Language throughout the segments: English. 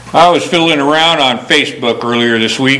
I was fiddling around on Facebook earlier this week.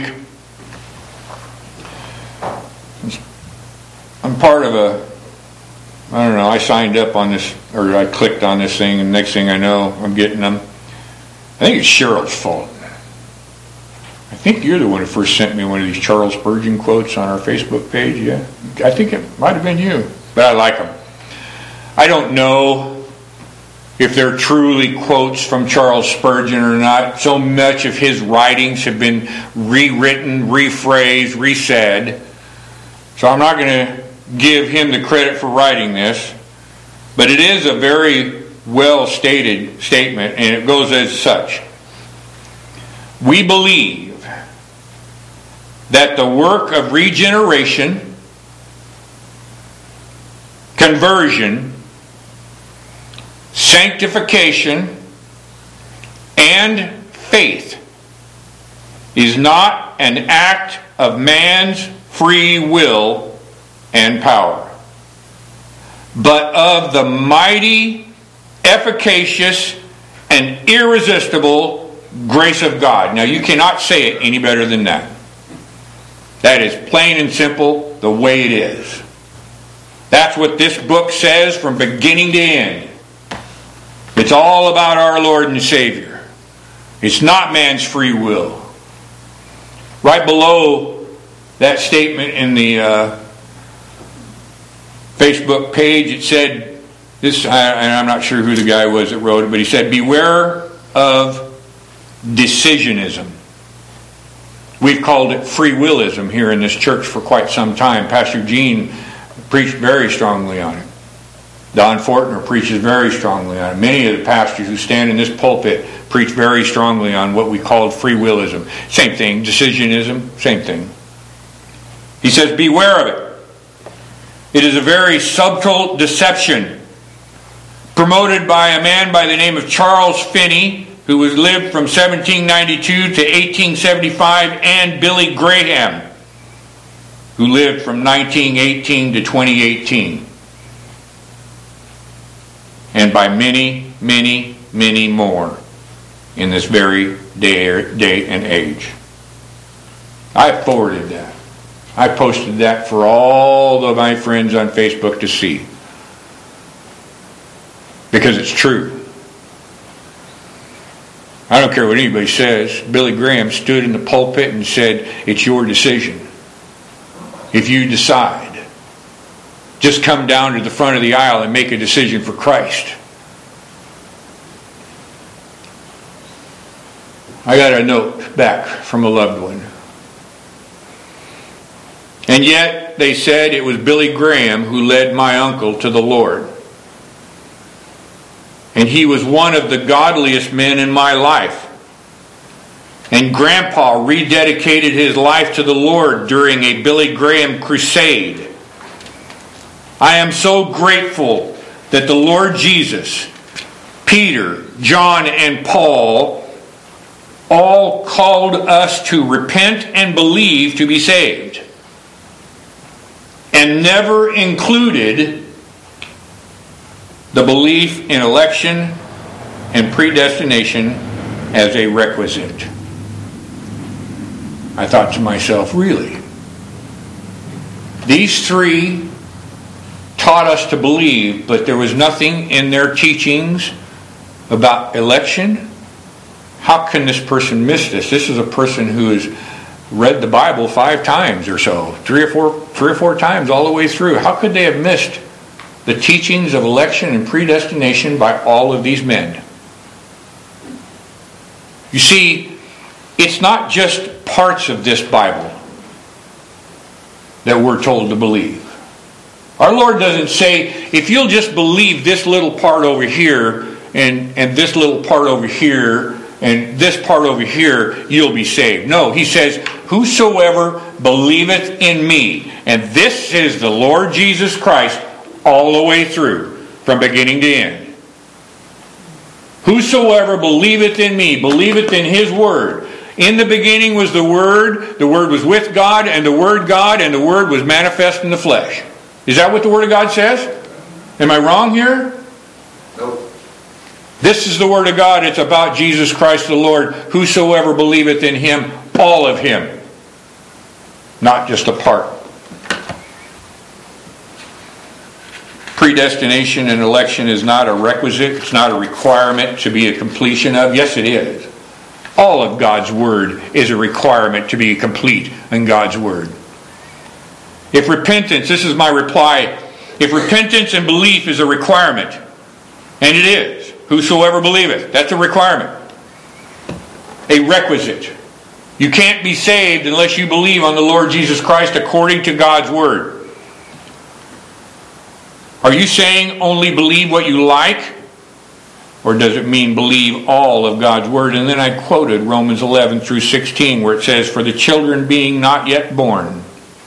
I'm part of I signed up on this, or I clicked on this thing, and next thing I know, I'm getting them. I think it's Cheryl's fault. I think you're the one who first sent me one of these Charles Spurgeon quotes on our Facebook page, yeah? I think it might have been you, but I like them. I don't know if they're truly quotes from Charles Spurgeon or not. So much of his writings have been rewritten, rephrased, resaid. So I'm not going to give him the credit for writing this. But it is a very well stated statement, and it goes as such. We believe that the work of regeneration, conversion, sanctification, and faith is not an act of man's free will and power, but of the mighty, efficacious, and irresistible grace of God. Now, you cannot say it any better than that. That is plain and simple the way it is. That's what this book says from beginning to end. It's all about our Lord and Savior. It's not man's free will. Right below that statement in the Facebook page, it said, and I'm not sure who the guy was that wrote it, but he said, beware of decisionism. We've called it free willism here in this church for quite some time. Pastor Gene preached very strongly on it. Don Fortner preaches very strongly on it. Many of the pastors who stand in this pulpit preach very strongly on what we called free willism. Same thing. Decisionism, same thing. He says, beware of it. It is a very subtle deception promoted by a man by the name of Charles Finney, who lived from 1792 to 1875, and Billy Graham, who lived from 1918 to 2018. And by many, many, many more in this very day and age. I forwarded that. I posted that for all of my friends on Facebook to see. Because it's true. I don't care what anybody says. Billy Graham stood in the pulpit and said, it's your decision. If you decide, just come down to the front of the aisle and make a decision for Christ. I got a note back from a loved one. And yet, they said it was Billy Graham who led my uncle to the Lord. And he was one of the godliest men in my life. And Grandpa rededicated his life to the Lord during a Billy Graham crusade. I am so grateful that the Lord Jesus, Peter, John, and Paul all called us to repent and believe to be saved, and never included the belief in election and predestination as a requisite. I thought to myself, really? These three taught us to believe, but there was nothing in their teachings about election? How can this person miss this? This is a person who has read the Bible 5 times or so, three or four times all the way through. How could they have missed the teachings of election and predestination by all of these men? You see, it's not just parts of this Bible that we're told to believe. Our Lord doesn't say, if you'll just believe this little part over here, and this little part over here, and this part over here, you'll be saved. No, He says, whosoever believeth in me. And this is the Lord Jesus Christ all the way through, from beginning to end. Whosoever believeth in me, believeth in His Word. In the beginning was the Word was with God, and the Word God, and the Word was manifest in the flesh. Is that what the Word of God says? Am I wrong here? Nope. This is the Word of God. It's about Jesus Christ the Lord. Whosoever believeth in Him, all of Him. Not just a part. Predestination and election is not a requisite. It's not a requirement to be a completion of. Yes, it is. All of God's Word is a requirement to be complete in God's Word. If repentance, this is my reply, if repentance and belief is a requirement, and it is, whosoever believeth, that's a requirement. A requisite. You can't be saved unless you believe on the Lord Jesus Christ according to God's Word. Are you saying only believe what you like? Or does it mean believe all of God's Word? And then I quoted Romans 11 through 16 where it says, for the children being not yet born,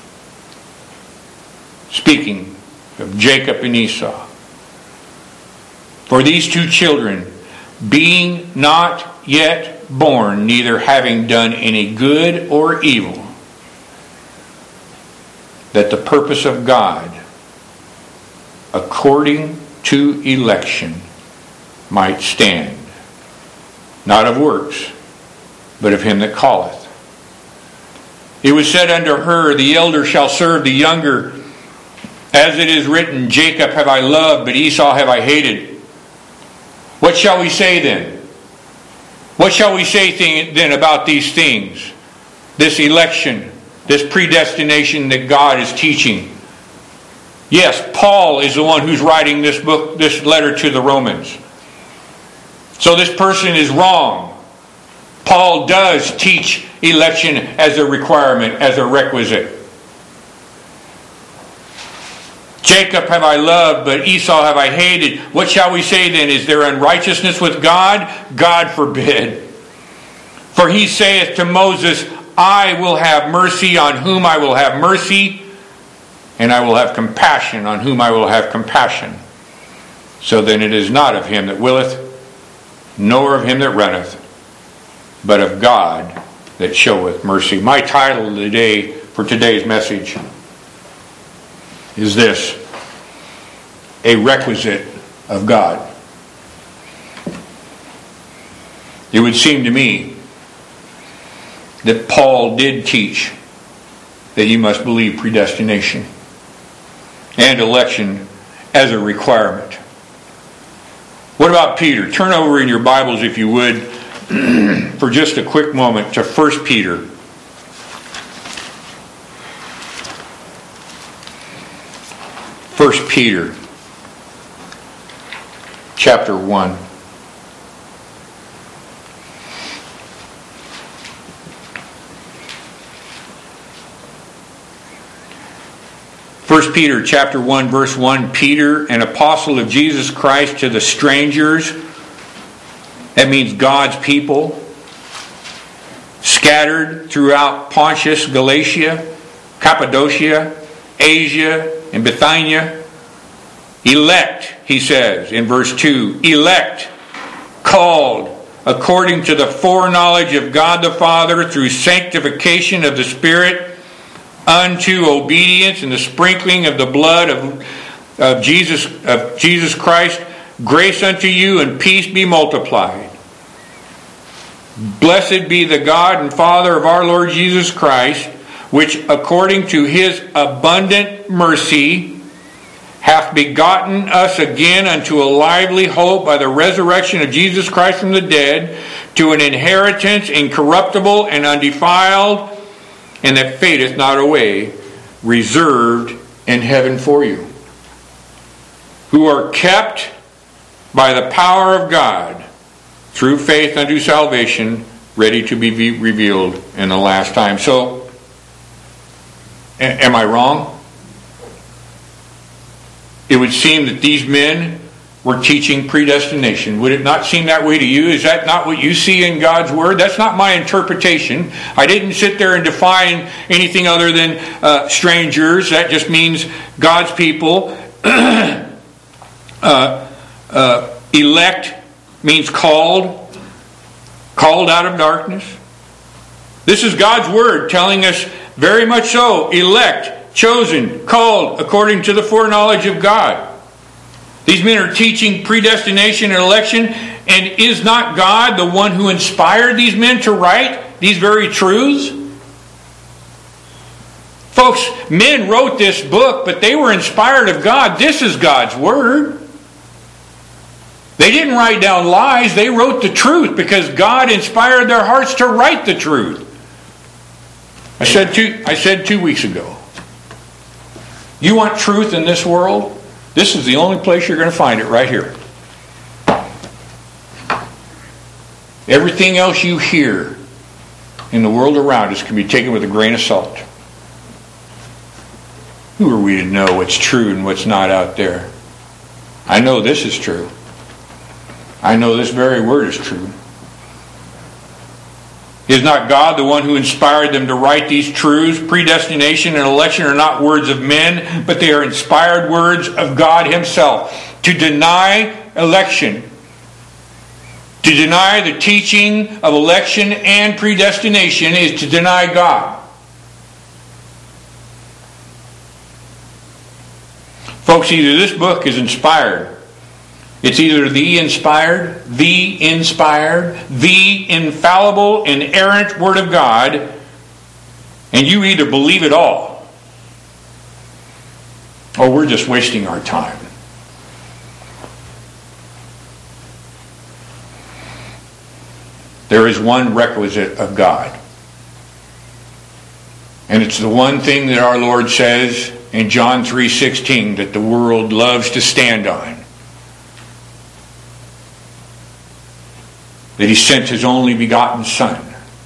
speaking of Jacob and Esau, for these two children being not yet born, neither having done any good or evil, that the purpose of God, according to election, might stand, not of works, but of him that calleth. It was said unto her, the elder shall serve the younger, as it is written, Jacob have I loved, but Esau have I hated. What shall we say then? What shall we say then about these things? This election, this predestination that God is teaching. Yes, Paul is the one who's writing this book, this letter to the Romans. So this person is wrong. Paul does teach election as a requirement, as a requisite. Jacob have I loved, but Esau have I hated. What shall we say then? Is there unrighteousness with God? God forbid. For he saith to Moses, I will have mercy on whom I will have mercy, and I will have compassion on whom I will have compassion. So then it is not of him that willeth, nor of him that runneth, but of God that showeth mercy. My title today for today's message is this: a requisite of God. It would seem to me that Paul did teach that you must believe predestination and election as a requirement. What about Peter? Turn over in your Bibles, if you would, for just a quick moment to 1 Peter. 1 Peter chapter 1. First Peter chapter 1 verse 1, Peter, an apostle of Jesus Christ, to the strangers, that means God's people, scattered throughout Pontus, Galatia, Cappadocia, Asia, and Bithynia. Elect, he says in verse 2, elect, called, according to the foreknowledge of God the Father, through sanctification of the Spirit, unto obedience and the sprinkling of the blood of Jesus Christ. Grace unto you and peace be multiplied. Blessed be the God and Father of our Lord Jesus Christ, which according to his abundant mercy hath begotten us again unto a lively hope by the resurrection of Jesus Christ from the dead, to an inheritance incorruptible and undefiled, and that fadeth not away, reserved in heaven for you, who are kept by the power of God through faith unto salvation, ready to be revealed in the last time. So, am I wrong? It would seem that these men were teaching predestination. Would it not seem that way to you? Is that not what you see in God's Word? That's not my interpretation. I didn't sit there and define anything other than strangers. That just means God's people. Elect means called out of darkness. This is God's Word telling us very much so. Elect, chosen, called according to the foreknowledge of God. These men are teaching predestination and election, And is not God the one who inspired these men to write these very truths? Folks, men wrote this book, but they were inspired of God. This is God's Word. They didn't write down lies. They wrote the truth because God inspired their hearts to write the truth. I said 2 weeks ago, you want truth in this world? This is the only place you're going to find it, right here. Everything else you hear in the world around us can be taken with a grain of salt. Who are we to know what's true and what's not out there? I know this is true. I know this very word is true. Is not God the one who inspired them to write these truths? Predestination and election are not words of men, but they are inspired words of God Himself. To deny election, to deny the teaching of election and predestination, is to deny God. Folks, either this book is inspired, it's either the inspired, the infallible, inerrant Word of God, and you either believe it all, or we're just wasting our time. There is one requisite of God. And it's the one thing that our Lord says in John 3:16 that the world loves to stand on. That He sent His only begotten Son.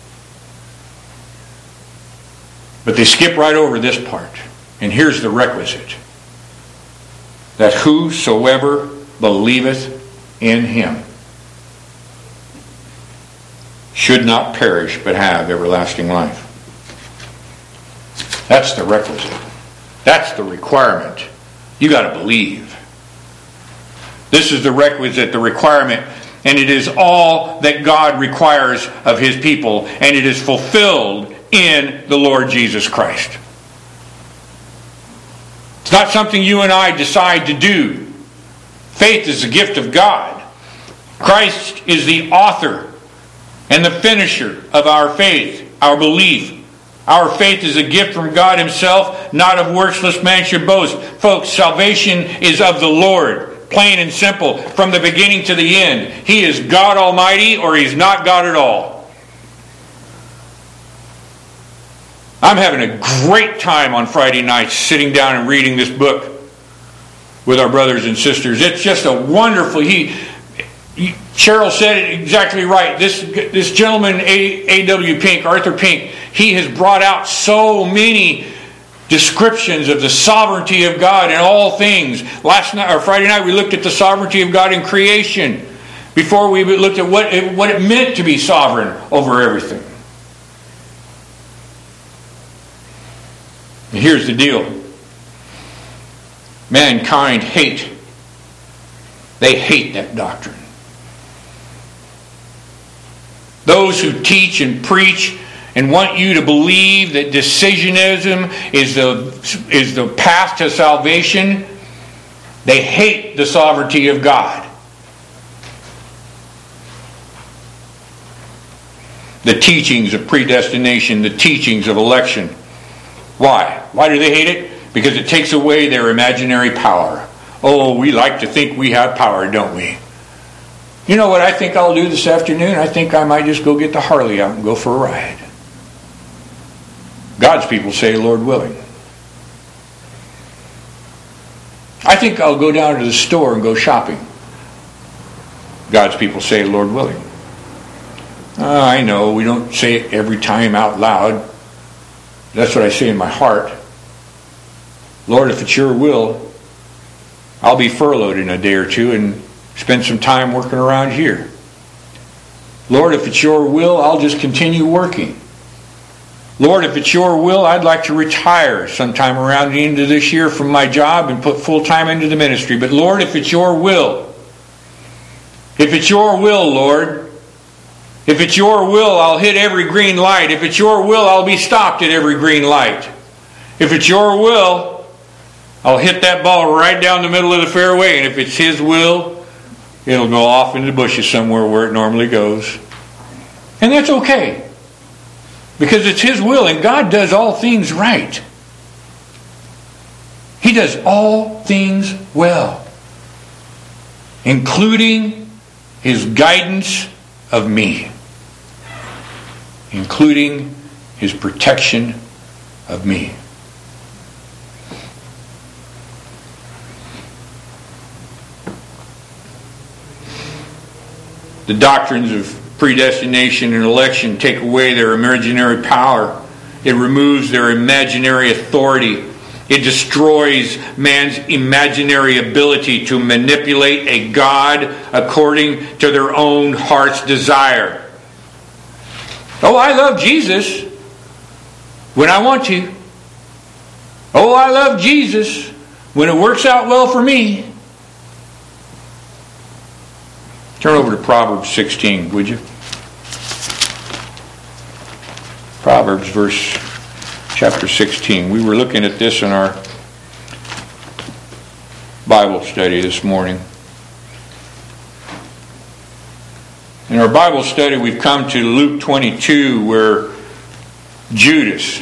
But they skip right over this part. And here's the requisite. That whosoever believeth in Him should not perish but have everlasting life. That's the requisite. That's the requirement. You got to believe. This is the requisite, the requirement. And it is all that God requires of His people. And it is fulfilled in the Lord Jesus Christ. It's not something you and I decide to do. Faith is a gift of God. Christ is the author and the finisher of our faith, our belief. Our faith is a gift from God Himself, not of works lest man should boast. Folks, salvation is of the Lord. Plain and simple, from the beginning to the end. He is God Almighty, or He's not God at all. I'm having a great time on Friday nights sitting down and reading this book with our brothers and sisters. It's just a wonderful... Cheryl said it exactly right. This gentleman, A.W. Pink, Arthur Pink, he has brought out so many descriptions of the sovereignty of God in all things. Last night or Friday night we looked at the sovereignty of God in creation. Before we looked at what it meant to be sovereign over everything. And here's the deal. Mankind hate. They hate that doctrine. Those who teach and preach and want you to believe that decisionism is the path to salvation, they hate the sovereignty of God. The teachings of predestination, the teachings of election. Why? Why do they hate it? Because it takes away their imaginary power. Oh, we like to think we have power, don't we? You know what I think I'll do this afternoon? I think I might just go get the Harley out and go for a ride. God's people say, Lord willing. I think I'll go down to the store and go shopping. God's people say, Lord willing. I know we don't say it every time out loud. That's what I say in my heart. Lord, if it's your will, I'll be furloughed in a day or two and spend some time working around here. Lord, if it's your will, I'll just continue working. Lord, if it's your will, I'd like to retire sometime around the end of this year from my job and put full time into the ministry. But Lord, if it's your will, Lord, if it's your will, I'll hit every green light. If it's your will, I'll be stopped at every green light. If it's your will, I'll hit that ball right down the middle of the fairway. And if it's His will, It'll go off into the bushes somewhere where it normally goes. And that's okay. Because it's His will, and God does all things right. He does all things well, including His guidance of me, including His protection of me. The doctrines of predestination and election take away their imaginary power. It removes their imaginary authority. It destroys man's imaginary ability to manipulate a God according to their own heart's desire. Oh, I love Jesus when I want to. Oh, I love Jesus when it works out well for me. Turn over to Proverbs 16, would you? Proverbs chapter 16. We were looking at this in our Bible study this morning. In our Bible study, we've come to Luke 22, where Judas,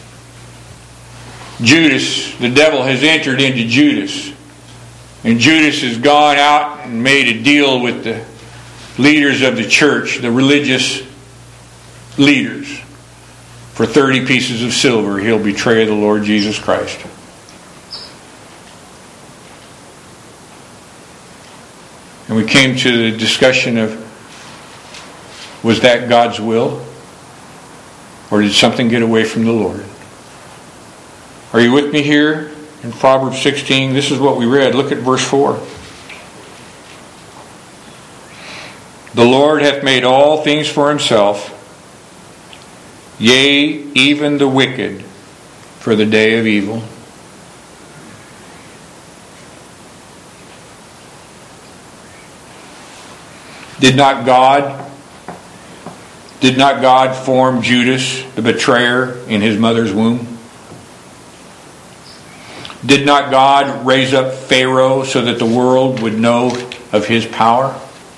the devil has entered into Judas. And Judas has gone out and made a deal with the leaders of the church, the religious leaders. For 30 pieces of silver, he'll betray the Lord Jesus Christ. And we came to the discussion of, was that God's will? Or did something get away from the Lord? Are you with me here? In Proverbs 16, this is what we read. Look at verse 4. The Lord hath made all things for Himself, yea, even the wicked for the day of evil. Did not God form Judas, the betrayer, in his mother's womb? Did not God raise up Pharaoh so that the world would know of His power?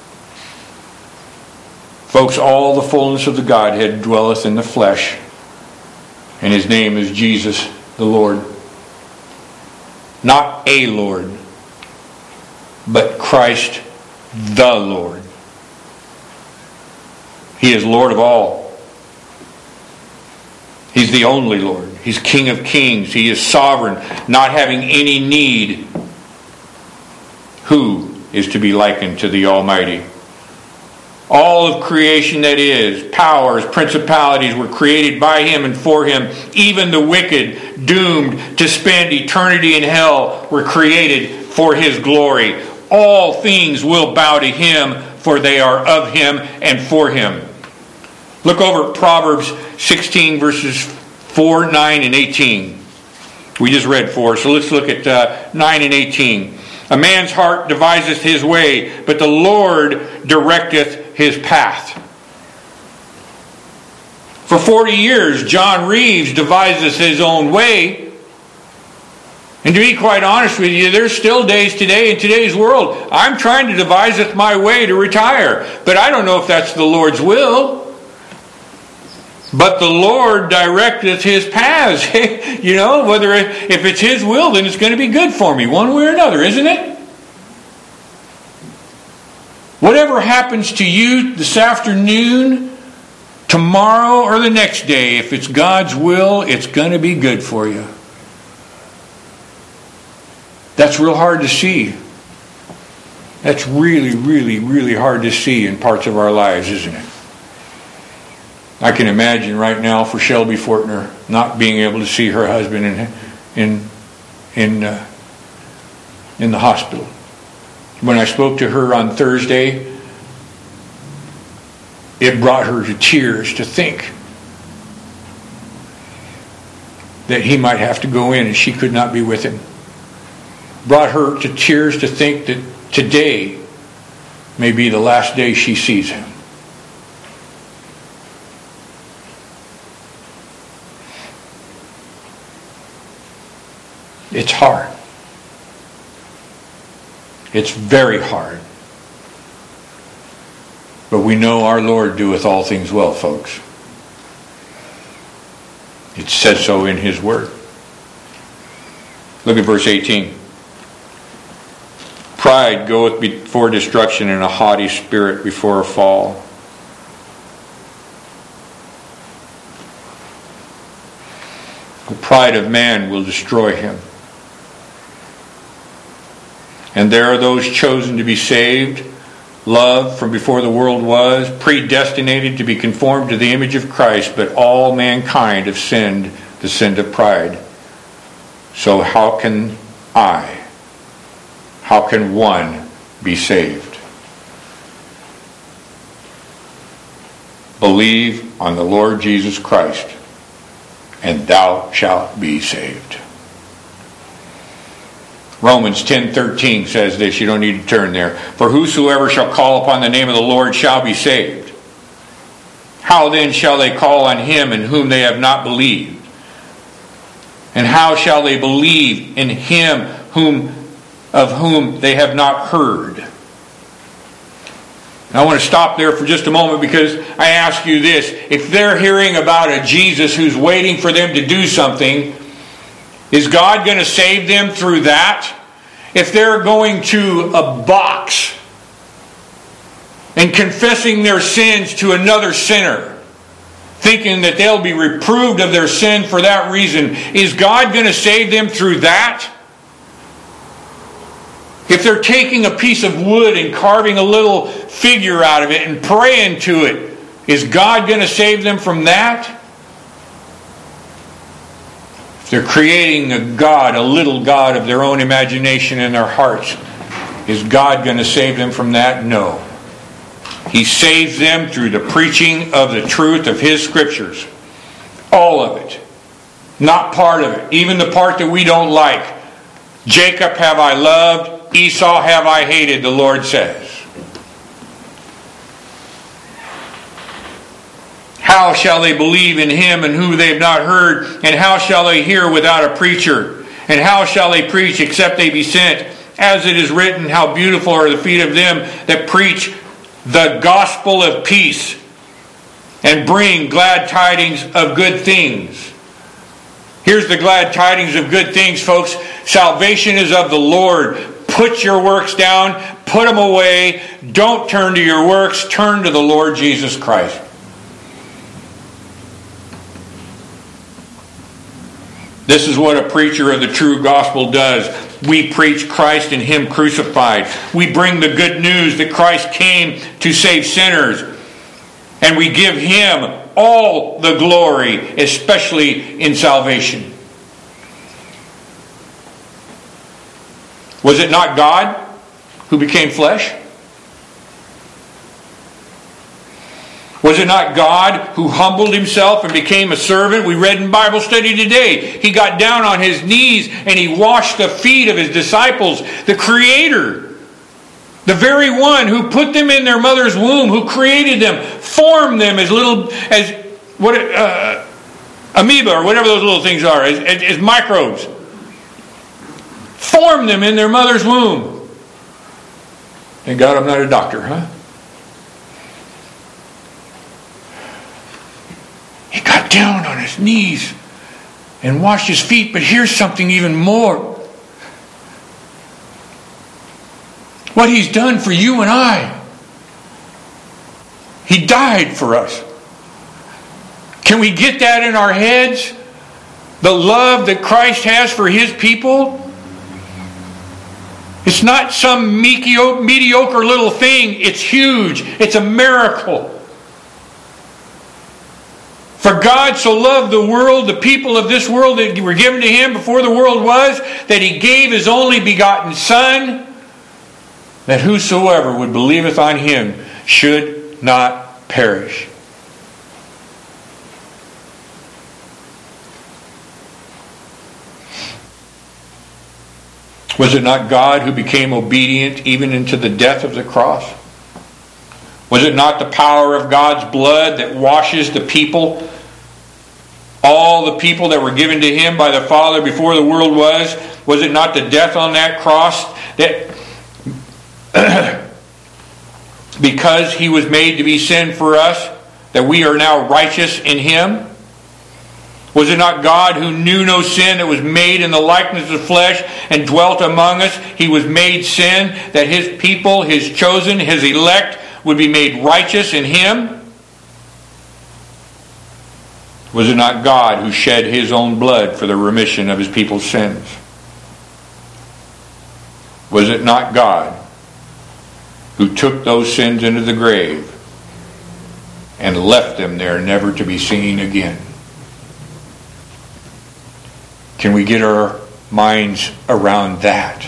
Folks, all the fullness of the Godhead dwelleth in the flesh, and His name is Jesus the Lord. Not a Lord, but Christ the Lord. He is Lord of all. He's the only Lord. He's King of kings. He is sovereign, not having any need. Who is to be likened to the Almighty? All of creation that is, powers, principalities were created by Him and for Him. Even the wicked, doomed to spend eternity in hell, were created for His glory. All things will bow to Him, for they are of Him and for Him. Look over at Proverbs 16 verses 4, 9, and 18. We just read 4, so let's look at 9 and 18. A man's heart deviseth his way, but the Lord directeth his path. For 40 years, John Reeves devises his own way. And to be quite honest with you, there's still days today in today's world. I'm trying to deviseth my way to retire, but I don't know if that's the Lord's will. But the Lord directeth His paths. You know, whether if it's His will, then it's going to be good for me, one way or another, isn't it? Whatever happens to you this afternoon, tomorrow, or the next day, if it's God's will, it's going to be good for you. That's real hard to see. That's really, really, really hard to see in parts of our lives, isn't it? I can imagine right now for Shelby Fortner not being able to see her husband in the hospital. When I spoke to her on Thursday, it brought her to tears to think that he might have to go in and she could not be with him. Brought her to tears to think that today may be the last day she sees him. It's hard. It's very hard. But we know our Lord doeth all things well, folks. It says so in His Word. Look at verse 18. Pride goeth before destruction, and a haughty spirit before a fall. The pride of man will destroy him. And there are those chosen to be saved, loved from before the world was, predestinated to be conformed to the image of Christ, but all mankind have sinned the sin of pride. So how can one be saved? Believe on the Lord Jesus Christ, and thou shalt be saved. Romans 10:13 says this. You don't need to turn there. For whosoever shall call upon the name of the Lord shall be saved. How then shall they call on him in whom they have not believed? And how shall they believe in him of whom they have not heard? And I want to stop there for just a moment, because I ask you this. If they're hearing about a Jesus who's waiting for them to do something, is God going to save them through that? If they're going to a box and confessing their sins to another sinner, thinking that they'll be reproved of their sin for that reason, is God going to save them through that? If they're taking a piece of wood and carving a little figure out of it and praying to it, is God going to save them from that? If they're creating a god, a little god of their own imagination in their hearts, is God going to save them from that? No. He saves them through the preaching of the truth of His Scriptures. All of it. Not part of it. Even the part that we don't like. Jacob have I loved, Esau have I hated, the Lord says. How shall they believe in him in whom they have not heard? And how shall they hear without a preacher? And how shall they preach except they be sent? As it is written, how beautiful are the feet of them that preach the gospel of peace and bring glad tidings of good things. Here's the glad tidings of good things, folks. Salvation is of the Lord. Put your works down. Put them away. Don't turn to your works. Turn to the Lord Jesus Christ. This is what a preacher of the true gospel does. We preach Christ and Him crucified. We bring the good news that Christ came to save sinners. And we give Him all the glory, especially in salvation. Was it not God who became flesh? Was it not God who humbled Himself and became a servant? We read in Bible study today. He got down on His knees and He washed the feet of His disciples. The Creator, the very one who put them in their mother's womb, who created them, formed them as amoeba or whatever those little things are, as microbes. Formed them in their mother's womb. Thank God I'm not a doctor, huh? He got down on His knees and washed His feet. But here's something even more. What He's done for you and I. He died for us. Can we get that in our heads? The love that Christ has for His people? It's not some mediocre little thing. It's huge. It's a miracle. For God so loved the world, the people of this world that were given to Him before the world was, that He gave His only begotten Son, that whosoever would believeth on Him should not perish. Was it not God who became obedient even into the death of the cross? Was it not the power of God's blood that washes the people? All the people that were given to Him by the Father before the world was? Was it not the death on that cross that because He was made to be sin for us, that we are now righteous in Him? Was it not God who knew no sin, that was made in the likeness of flesh and dwelt among us? He was made sin, that His people, His chosen, His elect, would be made righteous in Him? Was it not God who shed His own blood for the remission of His people's sins? Was it not God who took those sins into the grave and left them there never to be seen again? Can we get our minds around that?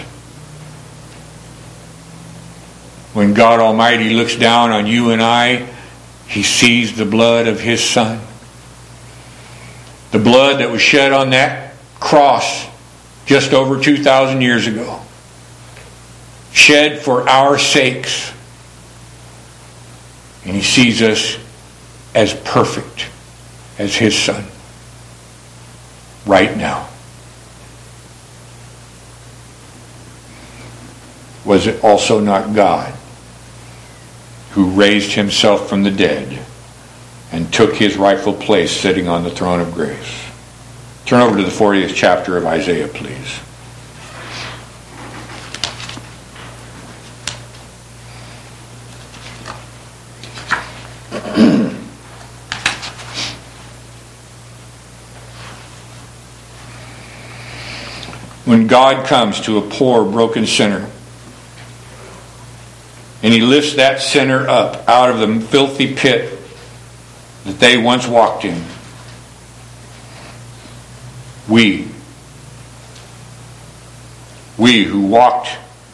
When God Almighty looks down on you and I, He sees the blood of His Son. The blood that was shed on that cross just over 2,000 years ago. Shed for our sakes. And He sees us as perfect as His Son. Right now. Was it also not God who raised Himself from the dead and took His rightful place sitting on the throne of grace? Turn over to the 40th chapter of Isaiah, please. When God comes to a poor, broken sinner, and He lifts that sinner up out of the filthy pit that they once walked in, we who walked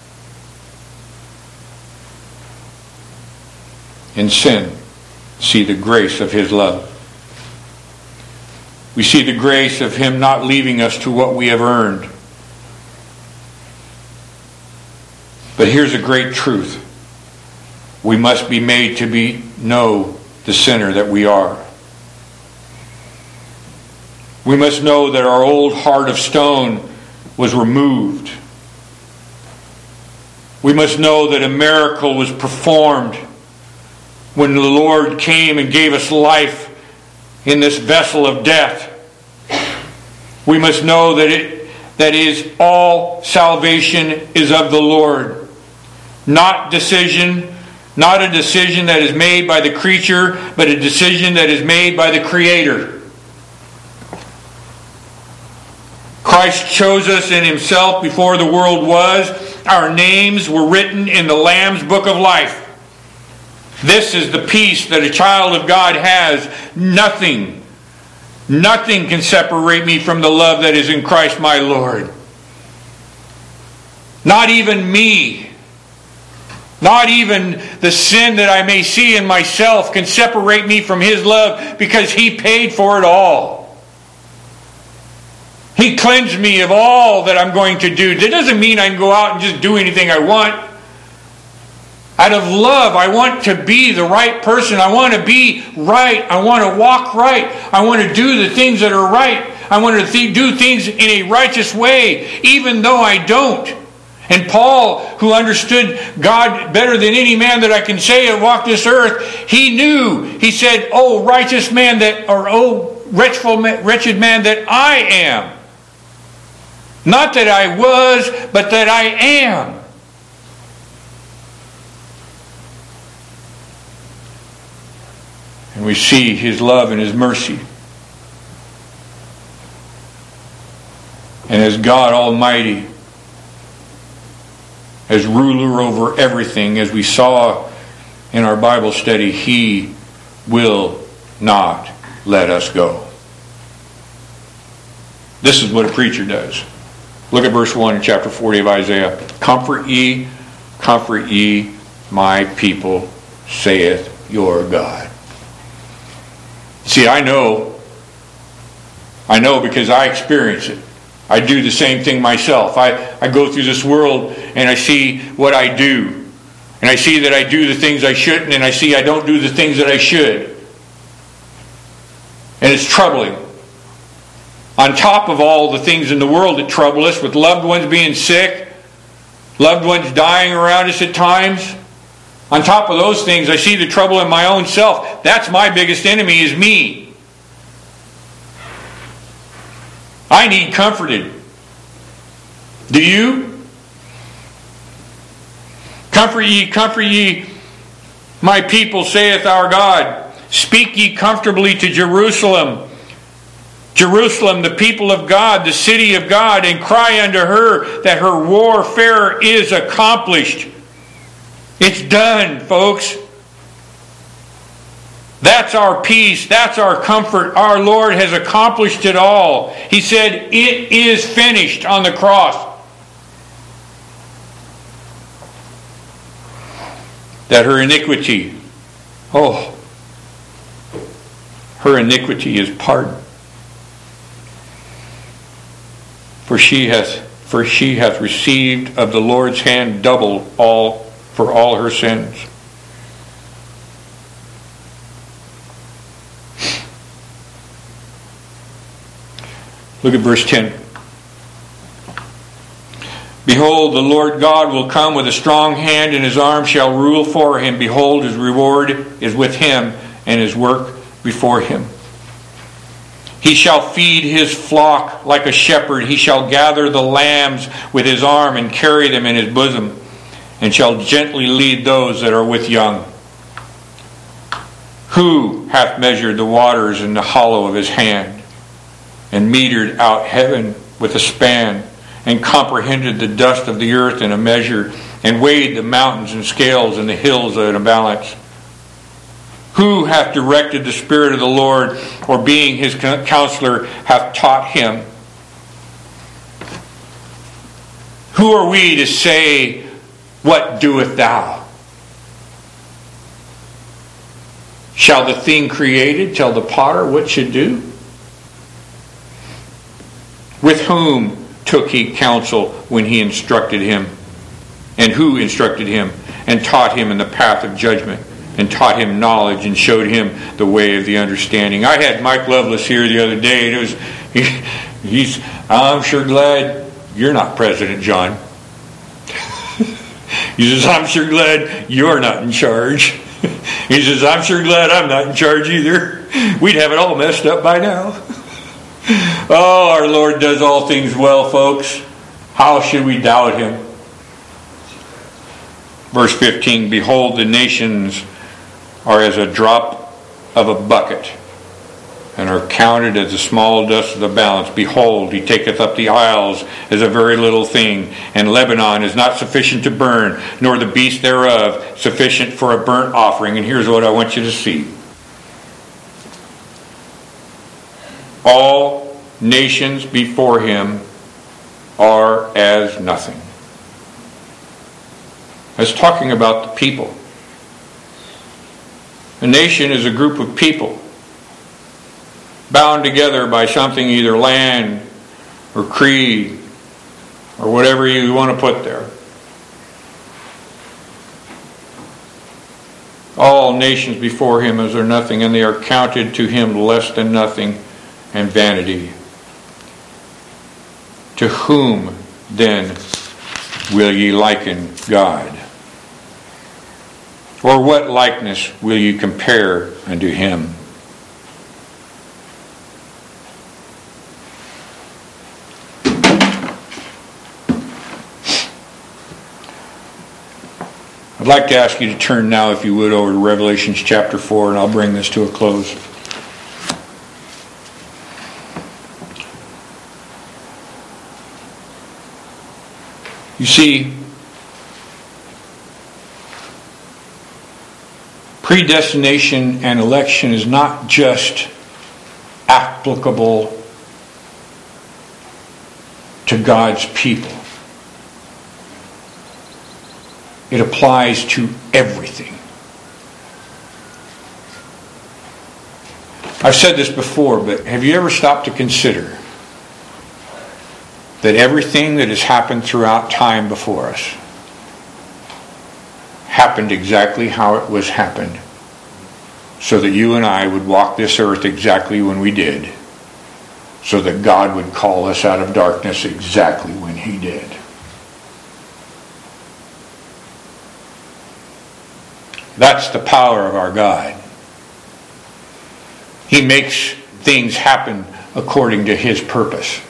in sin see the grace of His love. We see the grace of Him not leaving us to what we have earned. But here's a great truth. We must be made to know the sinner that we are. We must know that our old heart of stone was removed. We must know that a miracle was performed when the Lord came and gave us life in this vessel of death. We must know that is all salvation is of the Lord. Not a decision that is made by the creature, but a decision that is made by the Creator. Christ chose us in Himself before the world was. Our names were written in the Lamb's book of life. This is the peace that a child of God has. Nothing can separate me from the love that is in Christ my Lord. Not even me. Not even the sin that I may see in myself can separate me from His love, because He paid for it all. He cleansed me of all that I'm going to do. That doesn't mean I can go out and just do anything I want. Out of love, I want to be the right person. I want to be right. I want to walk right. I want to do the things that are right. I want to do things in a righteous way, even though I don't. And Paul, who understood God better than any man that I can say have walked this earth, he knew. He said, "Oh, righteous man oh, wretched man that I am. Not that I was, but that I am." And we see His love and His mercy. And as God Almighty, as ruler over everything, as we saw in our Bible study, He will not let us go. This is what a preacher does. Look at verse 1 in chapter 40 of Isaiah. Comfort ye, my people, saith your God. See, I know because I experience it. I do the same thing myself. I go through this world and I see what I do. And I see that I do the things I shouldn't, and I see I don't do the things that I should. And it's troubling. On top of all the things in the world that trouble us, with loved ones being sick, loved ones dying around us at times, On top of those things, I see the trouble in my own self. That's my biggest enemy, is me. I need comforted. Do you? Comfort ye, my people, saith our God. Speak ye comfortably to Jerusalem. Jerusalem, the people of God, the city of God, and cry unto her that her warfare is accomplished. It's done, folks. That's our peace. That's our comfort. Our Lord has accomplished it all. He said, it is finished on the cross. That her iniquity, her iniquity is pardoned. For she hath received of the Lord's hand double for all her sins. Look at verse 10. Behold, the Lord God will come with a strong hand, and his arm shall rule for him. Behold, his reward is with him, and his work before him. He shall feed his flock like a shepherd. He shall gather the lambs with his arm and carry them in his bosom, and shall gently lead those that are with young. Who hath measured the waters in the hollow of his hand, and metered out heaven with a span, and comprehended the dust of the earth in a measure, and weighed the mountains in scales and the hills in a balance? Who hath directed the Spirit of the Lord, or being his counselor hath taught him? Who are we to say, what doest thou? Shall the thing created tell the potter what should do? With whom took he counsel when he instructed him? And who instructed him and taught him in the path of judgment, and taught him knowledge, and showed him the way of the understanding? I had Mike Lovelace here the other day, and I'm sure glad you're not President, John. He says, I'm sure glad you're not in charge. He says, I'm sure glad I'm not in charge either. We'd have it all messed up by now. Oh, our Lord does all things well, folks. How should we doubt him? Verse 15, behold, the nations are as a drop of a bucket, and are counted as the small dust of the balance. Behold, he taketh up the isles as a very little thing, and Lebanon is not sufficient to burn, nor the beast thereof sufficient for a burnt offering. And here's what I want you to see. All nations before him are as nothing. That's talking about the people. A nation is a group of people bound together by something, either land or creed or whatever you want to put there. All nations before him as are nothing, and they are counted to him less than nothing and vanity. To whom then will ye liken God? Or what likeness will you compare unto him? I'd like to ask you to turn now, if you would, over to Revelation chapter 4, and I'll bring this to a close. You see, predestination and election is not just applicable to God's people. It applies to everything. I've said this before, but have you ever stopped to consider that everything that has happened throughout time before us happened exactly how it was happened, so that you and I would walk this earth exactly when we did, so that God would call us out of darkness exactly when he did. That's the power of our God. He makes things happen according to His purpose.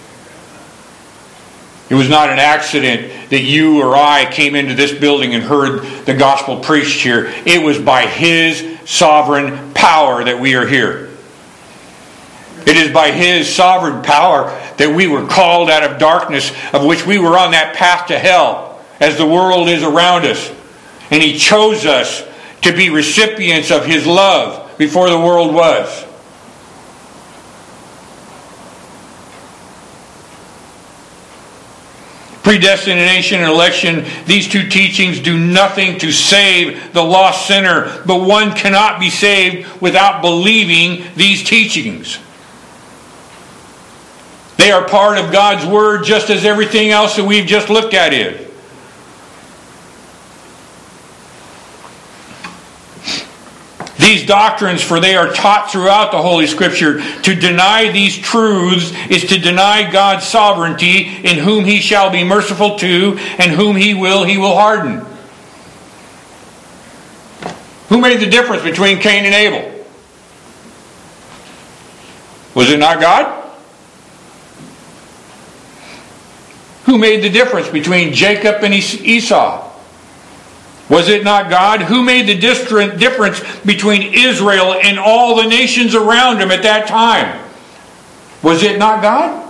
It was not an accident that you or I came into this building and heard the gospel preached here. It was by His sovereign power that we are here. It is by His sovereign power that we were called out of darkness, of which we were on that path to hell, as the world is around us. And He chose us to be recipients of His love before the world was. Predestination and election, these two teachings do nothing to save the lost sinner, but one cannot be saved without believing these teachings. They are part of God's Word just as everything else that we've just looked at is. These doctrines, for they are taught throughout the Holy Scripture. To deny these truths is to deny God's sovereignty, in whom He shall be merciful to, and whom He will harden. Who made the difference between Cain and Abel? Was it not God? Who made the difference between Jacob and Esau? Was it not God? Who made the difference between Israel and all the nations around him at that time? Was it not God?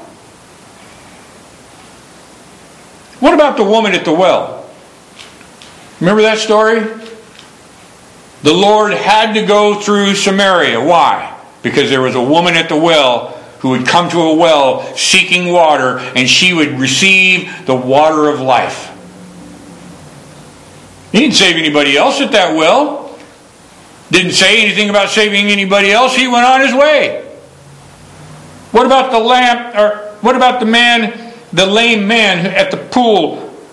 What about the woman at the well? Remember that story? The Lord had to go through Samaria. Why? Because there was a woman at the well who would come to a well seeking water, and she would receive the water of life. He didn't save anybody else at that well. Didn't say anything about saving anybody else. He went on his way. What about what about the lame man at the pool?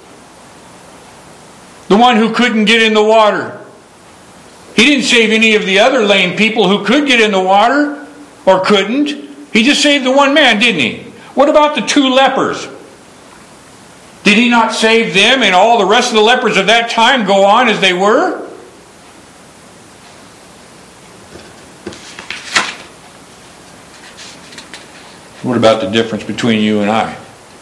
The one who couldn't get in the water. He didn't save any of the other lame people who could get in the water or couldn't. He just saved the one man, didn't he? What about the two lepers? Did He not save them and all the rest of the lepers of that time go on as they were? What about the difference between you and I?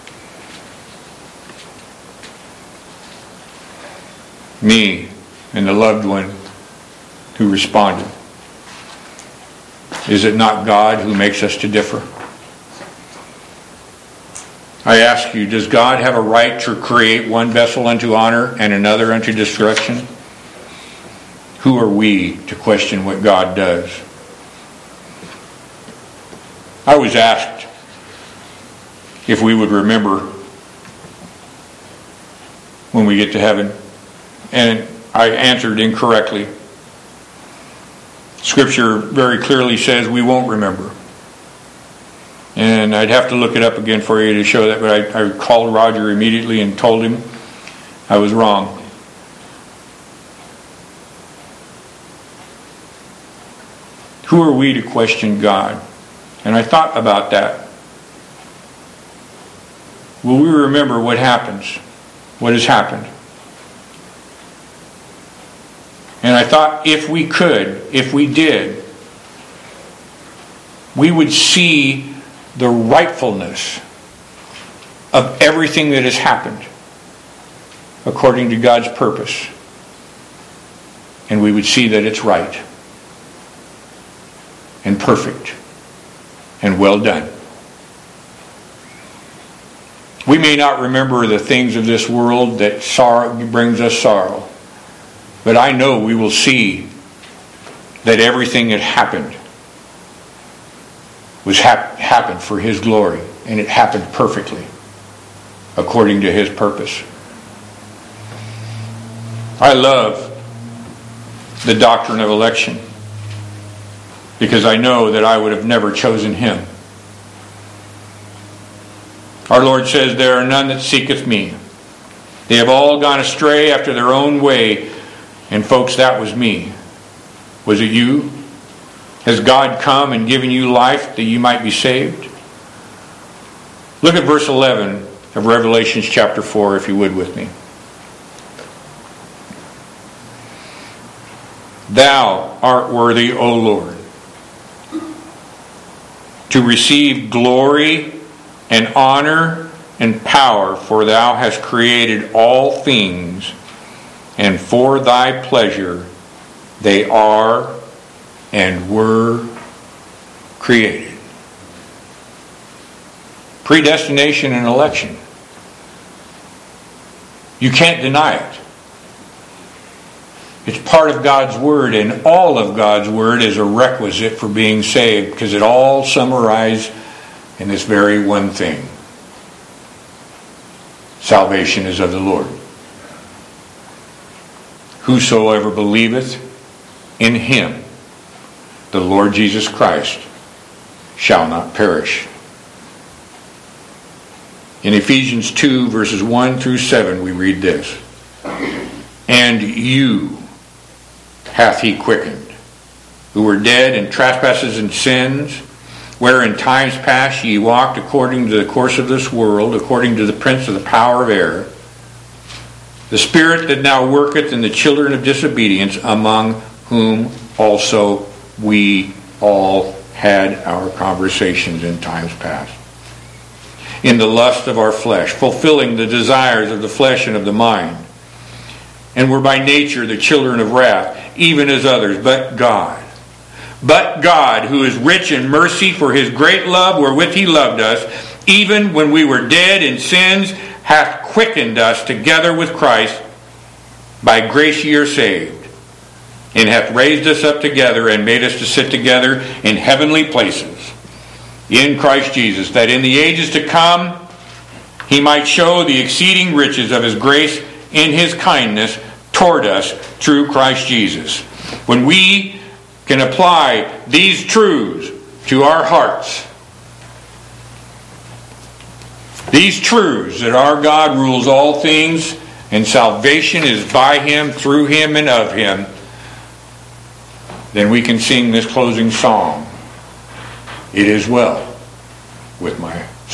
Me and the loved one who responded. Is it not God who makes us to differ? I ask you, does God have a right to create one vessel unto honor and another unto destruction? Who are we to question what God does? I was asked if we would remember when we get to heaven, and I answered incorrectly. Scripture very clearly says we won't remember. And I'd have to look it up again for you to show that, but I called Roger immediately and told him I was wrong. Who are we to question God? And I thought about that. Will we remember what happens? What has happened? And I thought if we could, if we did, we would see the rightfulness of everything that has happened according to God's purpose. And we would see that it's right and perfect and well done. We may not remember the things of this world that brings us sorrow, but I know we will see that everything that happened happened for His glory, and it happened perfectly according to His purpose. I love the doctrine of election because I know that I would have never chosen Him. Our Lord says, "There are none that seeketh me. They have all gone astray after their own way." And folks, that was me. Was it you? Has God come and given you life that you might be saved? Look at verse 11 of Revelation chapter 4, if you would with me. Thou art worthy, O Lord, to receive glory and honor and power, for thou hast created all things, and for thy pleasure they are and were created. Predestination and election. You can't deny it. It's part of God's Word, and all of God's Word is a requisite for being saved, because it all summarizes in this very one thing. Salvation is of the Lord. Whosoever believeth in Him, the Lord Jesus Christ, shall not perish. In Ephesians 2, verses 1 through 7, we read this. And you hath He quickened, who were dead in trespasses and sins, where in times past ye walked according to the course of this world, according to the prince of the power of air, the spirit that now worketh in the children of disobedience, among whom also we all had our conversations in times past, in the lust of our flesh, fulfilling the desires of the flesh and of the mind, and were by nature the children of wrath, even as others. But God, who is rich in mercy, for His great love wherewith He loved us, even when we were dead in sins, hath quickened us together with Christ. By grace ye are saved, and hath raised us up together, and made us to sit together in heavenly places in Christ Jesus, that in the ages to come He might show the exceeding riches of His grace in His kindness toward us through Christ Jesus. When we can apply these truths to our hearts, these truths that our God rules all things and salvation is by Him, through Him, and of Him, then we can sing this closing song. It is well with my